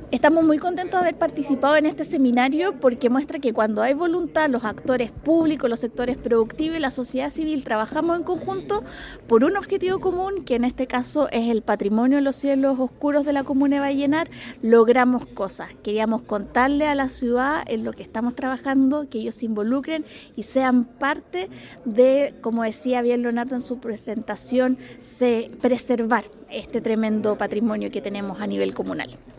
Estamos muy contentos de haber participado en este seminario porque muestra que cuando hay voluntad, los actores públicos, los sectores productivos y la sociedad civil trabajamos en conjunto por un objetivo común, que en este caso es el patrimonio de los cielos oscuros de la comuna de Vallenar. Logramos cosas. Queríamos contarle a la ciudad en lo que estamos trabajando, que ellos se involucren y sean parte de, como decía bien Leonardo en su presentación, preservar este tremendo patrimonio que tenemos a nivel comunal.